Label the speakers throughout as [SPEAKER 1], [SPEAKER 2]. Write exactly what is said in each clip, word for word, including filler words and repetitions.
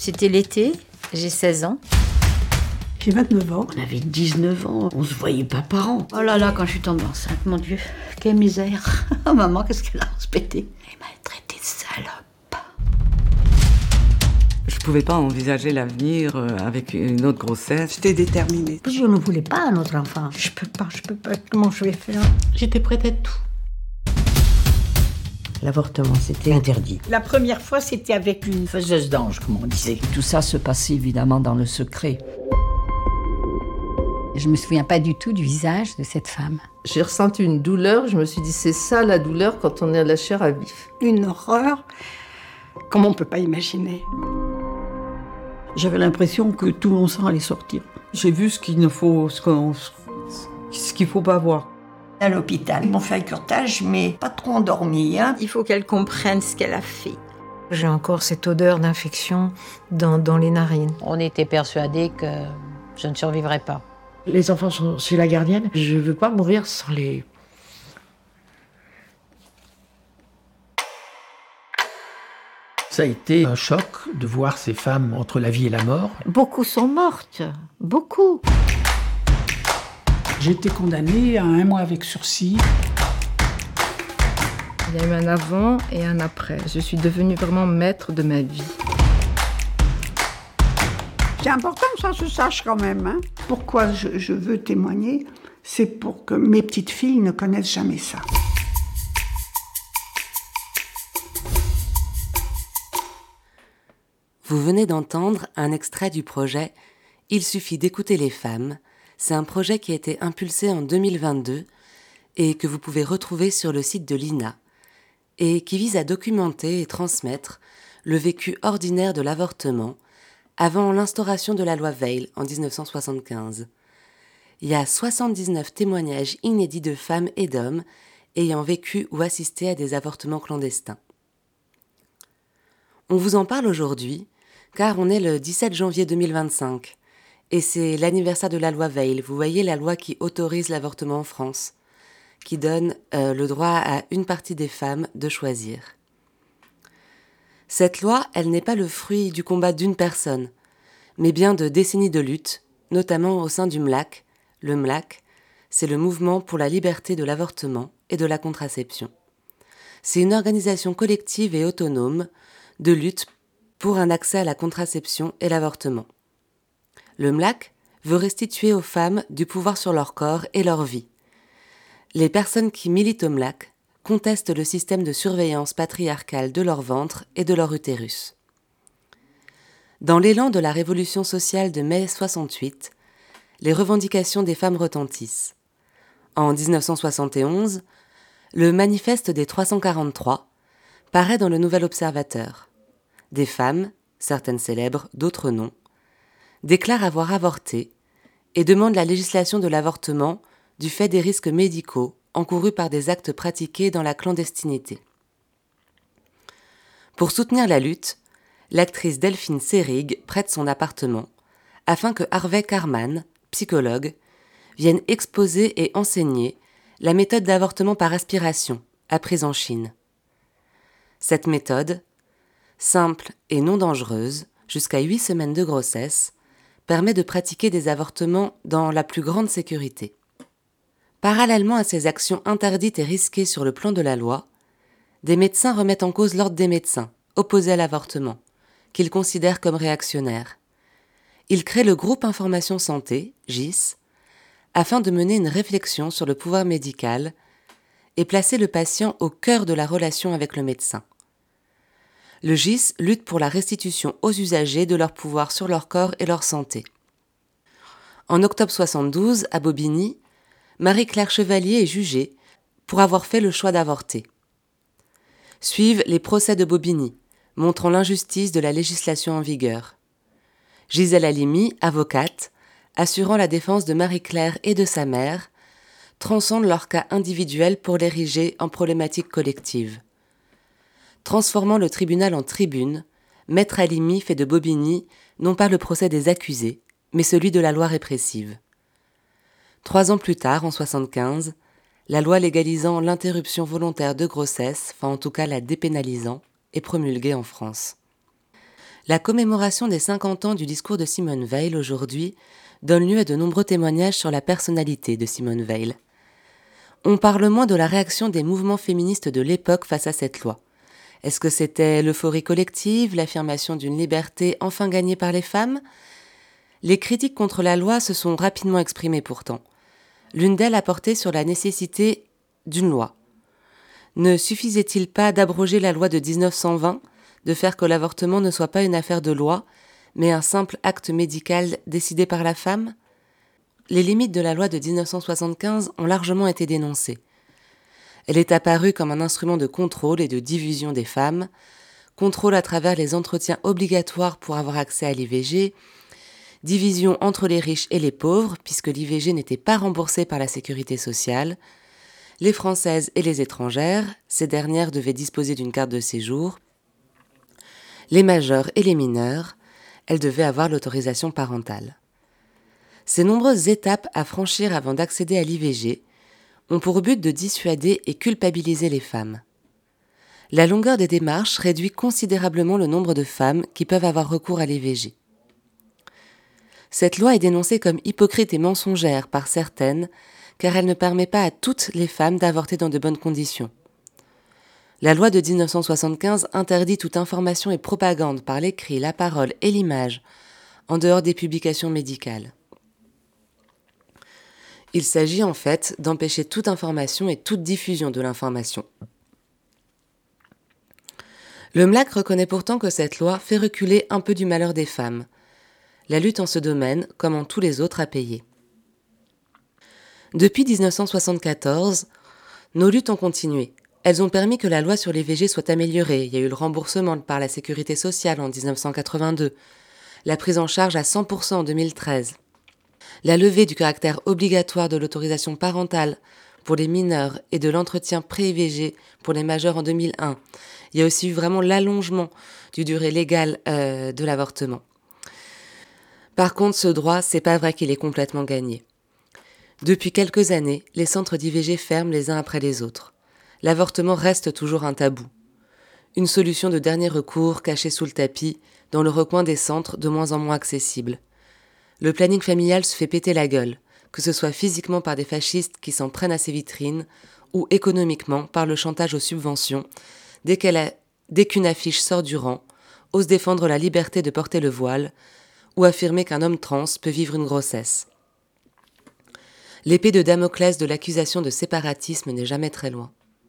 [SPEAKER 1] C'était l'été, j'ai seize ans.
[SPEAKER 2] J'ai vingt-neuf ans.
[SPEAKER 3] On avait dix-neuf ans, on se voyait pas par an.
[SPEAKER 1] Oh là là, quand je suis tombée enceinte, mon Dieu, quelle misère. Oh maman, qu'est-ce qu'elle a respecté. Elle m'a traité de salope.
[SPEAKER 4] Je pouvais pas envisager l'avenir avec une autre grossesse.
[SPEAKER 2] J'étais déterminée.
[SPEAKER 1] Je ne voulais pas un autre enfant. Je peux pas, je peux pas, comment je vais faire?
[SPEAKER 3] J'étais prête à tout. L'avortement, c'était interdit.
[SPEAKER 5] La première fois, c'était avec une faiseuse d'ange, comme on disait.
[SPEAKER 6] Tout ça se passait évidemment dans le secret.
[SPEAKER 1] Je me souviens pas du tout du visage de cette femme.
[SPEAKER 7] J'ai ressenti une douleur, je me suis dit c'est ça la douleur quand on est à la chair à vif.
[SPEAKER 2] Une horreur, comme on ne peut pas imaginer. J'avais l'impression que tout mon sang allait sortir.
[SPEAKER 4] J'ai vu ce qu'il ne faut, ce qu'on, ce qu'il faut pas voir.
[SPEAKER 5] À l'hôpital, ils m'ont fait un curetage, mais pas trop endormi. Hein.
[SPEAKER 1] Il faut qu'elle comprenne ce qu'elle a fait.
[SPEAKER 8] J'ai encore cette odeur d'infection dans, dans les narines.
[SPEAKER 9] On était persuadés que je ne survivrais pas.
[SPEAKER 3] Les enfants sont chez la gardienne. Je veux pas mourir sans les...
[SPEAKER 10] Ça a été un choc de voir ces femmes entre la vie et la mort.
[SPEAKER 1] Beaucoup sont mortes, beaucoup.
[SPEAKER 2] J'ai été condamnée à un mois avec sursis.
[SPEAKER 8] Il y a eu un avant et un après. Je suis devenue vraiment maître de ma vie.
[SPEAKER 2] C'est important que ça se sache quand même. Hein. Pourquoi je, je veux témoigner? C'est pour que mes petites filles ne connaissent jamais ça.
[SPEAKER 11] Vous venez d'entendre un extrait du projet « Il suffit d'écouter les femmes ». C'est un projet qui a été impulsé en deux mille vingt-deux et que vous pouvez retrouver sur le site de l'I N A et qui vise à documenter et transmettre le vécu ordinaire de l'avortement avant l'instauration de la loi Veil en dix-neuf cent soixante-quinze. Il y a soixante-dix-neuf témoignages inédits de femmes et d'hommes ayant vécu ou assisté à des avortements clandestins. On vous en parle aujourd'hui car on est le dix-sept janvier deux mille vingt-cinq. Et c'est l'anniversaire de la loi Veil. Vous voyez la loi qui autorise l'avortement en France, qui donne euh, le droit à une partie des femmes de choisir. Cette loi, elle n'est pas le fruit du combat d'une personne, mais bien de décennies de lutte, notamment au sein du M L A C. Le M L A C, c'est le Mouvement pour la liberté de l'avortement et de la contraception. C'est une organisation collective et autonome de lutte pour un accès à la contraception et l'avortement. Le M L A C veut restituer aux femmes du pouvoir sur leur corps et leur vie. Les personnes qui militent au M L A C contestent le système de surveillance patriarcale de leur ventre et de leur utérus. Dans l'élan de la révolution sociale de mai soixante-huit, les revendications des femmes retentissent. En dix-neuf cent soixante et onze, le manifeste des trois cent quarante-trois paraît dans le Nouvel Observateur. Des femmes, certaines célèbres, d'autres non, déclarent avoir avorté et demandent la législation de l'avortement du fait des risques médicaux encourus par des actes pratiqués dans la clandestinité. Pour soutenir la lutte, l'actrice Delphine Seyrig prête son appartement afin que Harvey Karman, psychologue, vienne exposer et enseigner la méthode d'avortement par aspiration apprise en Chine. Cette méthode, simple et non dangereuse, jusqu'à huit semaines de grossesse, permet de pratiquer des avortements dans la plus grande sécurité. Parallèlement à ces actions interdites et risquées sur le plan de la loi, des médecins remettent en cause l'ordre des médecins, opposés à l'avortement, qu'ils considèrent comme réactionnaire. Ils créent le groupe Information Santé, G I S, afin de mener une réflexion sur le pouvoir médical et placer le patient au cœur de la relation avec le médecin. Le G I S lutte pour la restitution aux usagers de leur pouvoir sur leur corps et leur santé. En octobre soixante-douze, à Bobigny, Marie-Claire Chevalier est jugée pour avoir fait le choix d'avorter. Suivent les procès de Bobigny, montrant l'injustice de la législation en vigueur. Gisèle Halimi, avocate, assurant la défense de Marie-Claire et de sa mère, transcende leur cas individuel pour l'ériger en problématique collective. Transformant le tribunal en tribune, Maître Halimi fait de Bobigny non pas le procès des accusés, mais celui de la loi répressive. Trois ans plus tard, en soixante-quinze, la loi légalisant l'interruption volontaire de grossesse, enfin en tout cas la dépénalisant, est promulguée en France. La commémoration des cinquante ans du discours de Simone Veil aujourd'hui donne lieu à de nombreux témoignages sur la personnalité de Simone Veil. On parle moins de la réaction des mouvements féministes de l'époque face à cette loi. Est-ce que c'était l'euphorie collective, l'affirmation d'une liberté enfin gagnée par les femmes ? Les critiques contre la loi se sont rapidement exprimées pourtant. L'une d'elles a porté sur la nécessité d'une loi. Ne suffisait-il pas d'abroger la loi de dix-neuf cent vingt, de faire que l'avortement ne soit pas une affaire de loi, mais un simple acte médical décidé par la femme ? Les limites de la loi de dix-neuf cent soixante-quinze ont largement été dénoncées. Elle est apparue comme un instrument de contrôle et de division des femmes, contrôle à travers les entretiens obligatoires pour avoir accès à l'I V G, division entre les riches et les pauvres, puisque l'I V G n'était pas remboursée par la sécurité sociale, les Françaises et les étrangères, ces dernières devaient disposer d'une carte de séjour, les majeurs et les mineurs, elles devaient avoir l'autorisation parentale. Ces nombreuses étapes à franchir avant d'accéder à l'I V G ont pour but de dissuader et culpabiliser les femmes. La longueur des démarches réduit considérablement le nombre de femmes qui peuvent avoir recours à l'I V G. Cette loi est dénoncée comme hypocrite et mensongère par certaines, car elle ne permet pas à toutes les femmes d'avorter dans de bonnes conditions. La loi de dix-neuf cent soixante-quinze interdit toute information et propagande par l'écrit, la parole et l'image, en dehors des publications médicales. Il s'agit en fait d'empêcher toute information et toute diffusion de l'information. Le M L A C reconnaît pourtant que cette loi fait reculer un peu du malheur des femmes. La lutte en ce domaine, comme en tous les autres, a payé. Depuis dix-neuf cent soixante-quatorze, nos luttes ont continué. Elles ont permis que la loi sur l'I V G soit améliorée. Il y a eu le remboursement par la sécurité sociale en dix-neuf cent quatre-vingt-deux, la prise en charge à cent pour cent en deux mille treize, la levée du caractère obligatoire de l'autorisation parentale pour les mineurs et de l'entretien pré-I V G pour les majeurs en deux mille un. Il y a aussi eu vraiment l'allongement du durée légale euh, de l'avortement. Par contre, ce droit, c'est pas vrai qu'il est complètement gagné. Depuis quelques années, les centres d'I V G ferment les uns après les autres. L'avortement reste toujours un tabou. Une solution de dernier recours cachée sous le tapis, dans le recoin des centres de moins en moins accessibles. Le planning familial se fait péter la gueule, que ce soit physiquement par des fascistes qui s'en prennent à ses vitrines, ou économiquement par le chantage aux subventions, dès, qu'elle a, dès qu'une affiche sort du rang, ose défendre la liberté de porter le voile, ou affirmer qu'un homme trans peut vivre une grossesse. L'épée de Damoclès de l'accusation de séparatisme n'est jamais très loin.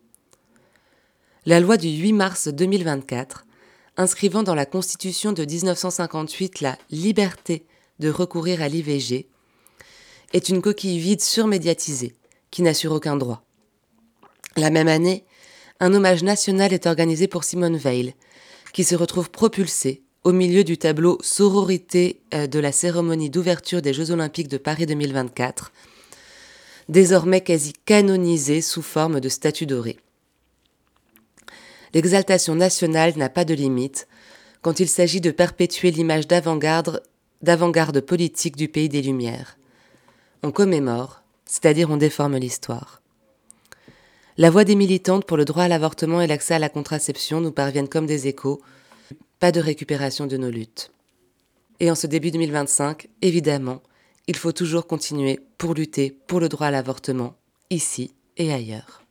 [SPEAKER 11] La loi du huit mars deux mille vingt-quatre, inscrivant dans la Constitution de dix-neuf cent cinquante-huit la liberté de recourir à l'I V G, est une coquille vide surmédiatisée, qui n'assure aucun droit. La même année, un hommage national est organisé pour Simone Veil, qui se retrouve propulsée au milieu du tableau sororité de la cérémonie d'ouverture des Jeux Olympiques de Paris deux mille vingt-quatre, désormais quasi canonisée sous forme de statue dorée. L'exaltation nationale n'a pas de limite quand il s'agit de perpétuer l'image d'avant-garde, d'avant-garde politique du pays des Lumières. On commémore, c'est-à-dire on déforme l'histoire. La voix des militantes pour le droit à l'avortement et l'accès à la contraception nous parviennent comme des échos, pas de récupération de nos luttes. Et en ce début deux mille vingt-cinq, évidemment, il faut toujours continuer pour lutter pour le droit à l'avortement, ici et ailleurs.